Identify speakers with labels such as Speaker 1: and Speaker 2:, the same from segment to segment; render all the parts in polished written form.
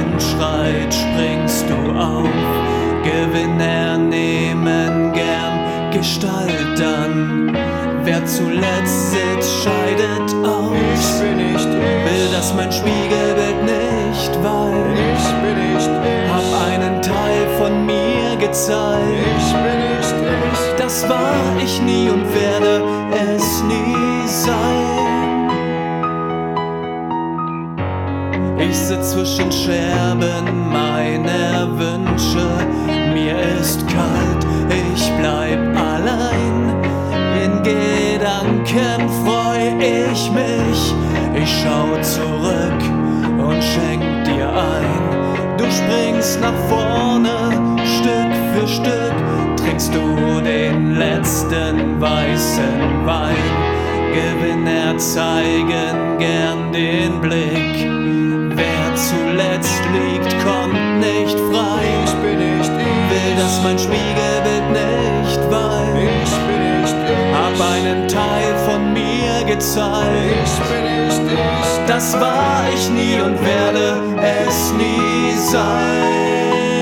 Speaker 1: Wind schreit, springst du auf. Gewinner nehmen gern Gestalt an. Wer zuletzt sitzt, scheidet aus.
Speaker 2: Ich bin nicht ich.
Speaker 1: Will, dass mein Spiegelbild nicht weint.
Speaker 2: Ich bin nicht ich.
Speaker 1: Hab einen Teil von mir gezeigt.
Speaker 2: Ich bin nicht ich.
Speaker 1: Das war ich nie und werde es nie sein. Ich sitz zwischen Scherben meiner Wünsche. Mir ist kalt, ich bleib allein. In Gedanken freu ich mich. Ich schau zurück und schenk dir ein. Du springst nach vorne, Stück für Stück. Trinkst du den letzten weißen Wein. Gewinner zeigen gern den Blick. Wer zuletzt liegt, kommt nicht frei.
Speaker 2: Ich bin nicht ich.
Speaker 1: Will, dass mein Spiegelbild nicht weint.
Speaker 2: Ich bin nicht ich.
Speaker 1: Hab einen Teil von mir gezeigt.
Speaker 2: Ich bin nicht ich.
Speaker 1: Das war ich nie und werde es nie sein.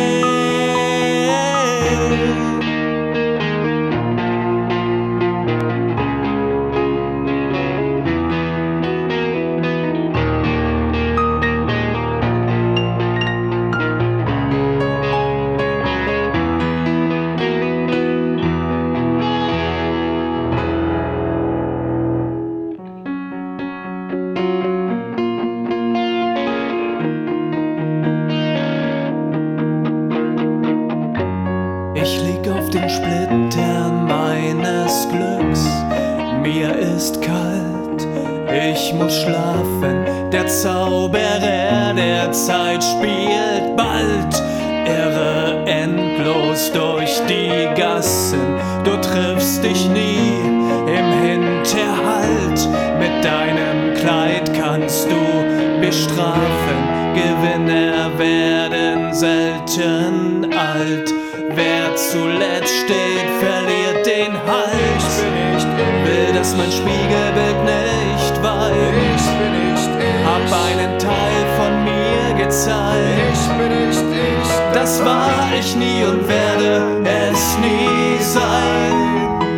Speaker 1: Ich lieg auf den Splittern meines Glücks. Mir ist kalt, ich muss schlafen. Der Zauberer der Zeit spielt bald. Irre endlos durch die Gassen. Du triffst dich nie im Hinterhalt. Mit deinem Kleid kannst du bestrafen. Gewinner werden selten alt. Wer zuletzt steht, verliert den Halt.
Speaker 2: Ich bin nicht ich.
Speaker 1: Will, dass mein Spiegelbild nicht weint.
Speaker 2: Ich bin nicht ich.
Speaker 1: Hab einen Teil von mir gezeigt.
Speaker 2: Ich bin nicht ich.
Speaker 1: Das war ich nie und werde es nie sein.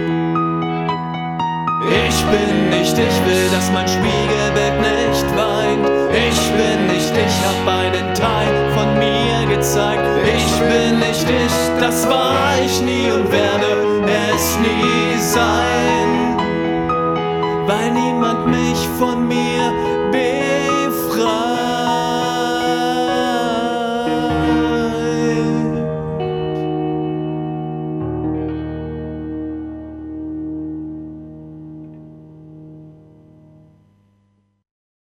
Speaker 1: Ich bin nicht ich, will, dass mein Spiegelbild nicht weint. Ich bin nicht ich, hab einen Teil von mir gezeigt. Ich bin nicht ich, das war ich nie und werde es nie sein. Weil niemand mich von mir